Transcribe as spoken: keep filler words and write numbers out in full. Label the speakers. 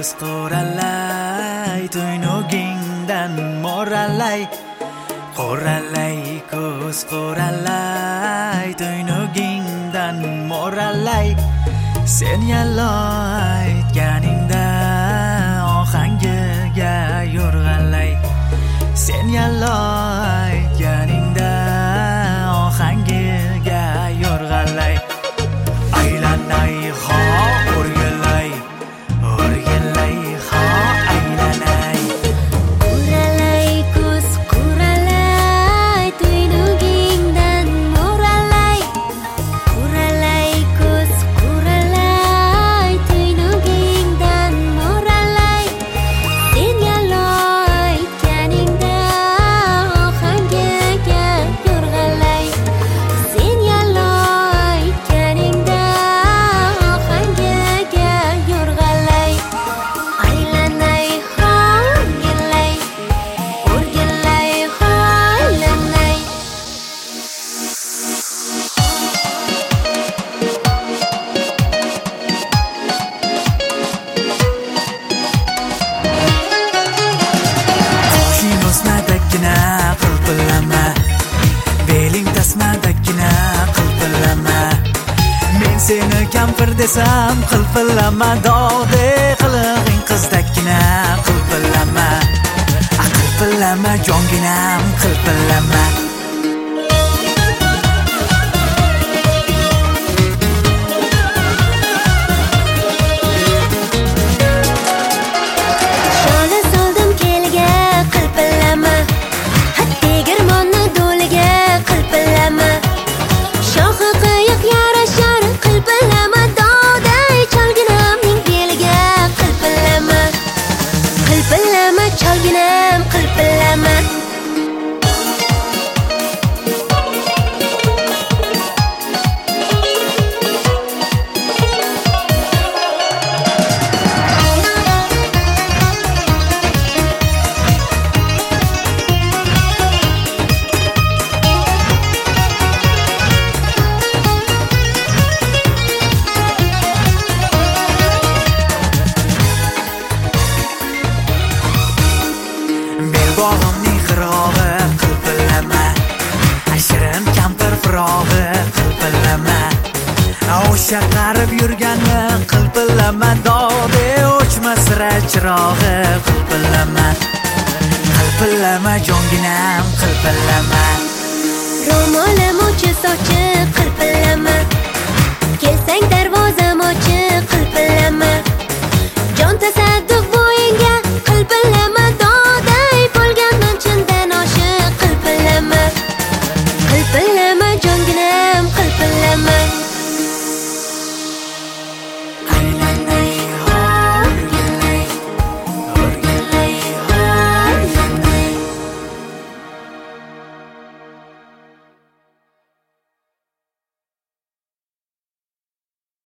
Speaker 1: ko'z qoralay tuynugingdan moralay qoralay ko'z qoralay tuynugingdan moralay sen yalloy aytganingda ohangiga yo'rg'alay sen yalloy aytganingda ohangiga yo'rg'alay aylanay ho o'rgilay o'rgilay ho aylanay
Speaker 2: qoralay ko'z qoralay tuynugingdan moralay qoralay ko'z qoralay tuynugingdan moralay sen yalloy aytganingda ohangiga yo'rg'alay sen yalloy aytganingda ohangiga yo'rg'alay aylanay ho o'rgilay o'rgilay ho aylanay
Speaker 1: qoshing o'smadagina qilpillama beling tasmadagina qilpillama men seni kampir desam qilpillama dog'de qilig'ing qizdagina qilpillama qilpillama jonginam qilpillama
Speaker 2: shola soldim keliga qilpillama tegirmonni do'liga qilpillama shoxi qiyiq yarashar qilpillama dog'day cholginamning beliga qilpillama qilpillama cholginam qilpillama
Speaker 1: belbog'imning xirog'i qilpillama shirin kampir firog'i qilpillama o'sha qarib yurgani qilpillama dog'de o'chmas sira chirog'i qilpillama qilpillama jonginam qilpillama
Speaker 2: ro'molim uchi sochi qilpillama kelsang darvozam och